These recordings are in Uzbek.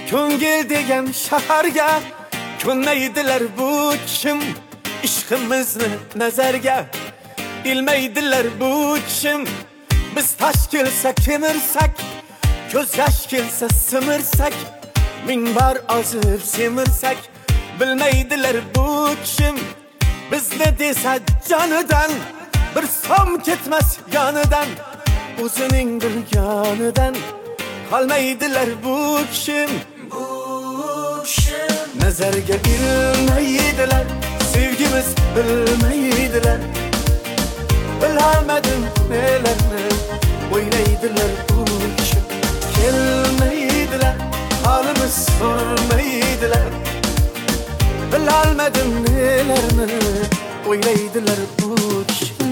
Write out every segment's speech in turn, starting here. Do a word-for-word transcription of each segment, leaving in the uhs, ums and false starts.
Ko'ngil degan shaharga ko'nmaydilar bu kim? Ishqimizni nazarga ilmaydilar bu kim? Biz tash kelsa kemirsak, ko'z yosh kelsa simirsak, ming bar ozib semirsak, bilmaydilar bu kim? Bizni desa jonidan bir som ketmas yonidan, o'zining bilganidan qolmaydilar bu kim? Bu kim? Nazarga ilmaydilar, sevgimiz bilmaydilar. Bilamadim nelarni o'ylaydilar bu kim? Kelmaydilar, halimiz sormaydilar. Bilamadim nelarni o'ylaydilar bu kim?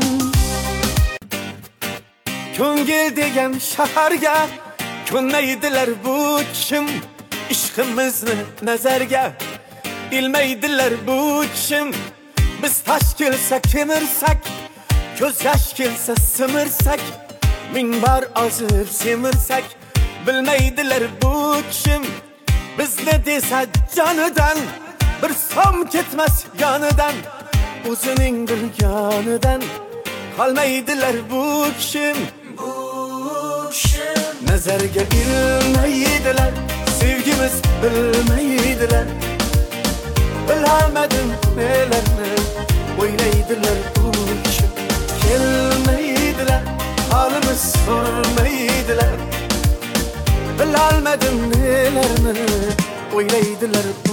Ko'ngil degan shaharga ko'nmaydilar bu kim? Ishqimizni nazarga ilmaydilar bu kim? Biz tash kelsa kemirsak, ko'z yosh kelsa simirsak, ming bar ozib semirsak, bilmaydilar bu kim? Bizni desa jonidan bir som ketmas yonidan, o'zining bilganidan qolmaydilar bu kim? Bu kim? Nazarga ilmaydilar, sevgimiz bilmaydilar. Bilamadim nelarni o'ylaydilar bu kim? Kelmaydilar, halimiz sormaydilar. Bilamadim nelarni o'ylaydilar